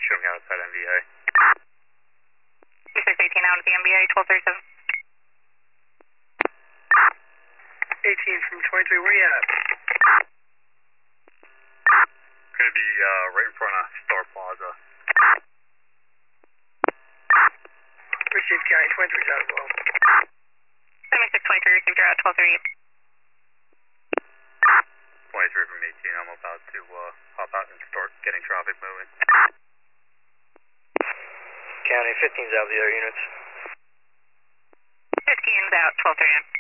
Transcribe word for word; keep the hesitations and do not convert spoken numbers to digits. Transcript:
showing outside M V A. two six eighteen out of the M V A, twelve thirty-seven. eighteen from twenty-three, where you at? Gonna be uh, right in front of Star Plaza. Received County, twenty-three's out as well. seventy-six twenty-three, received your at twelve thirty-eight. twenty-three from eighteen, I'm about to uh, hop out and start getting traffic moving. County, fifteen's out of the air units. fifteen's out, twelve thirty-nine.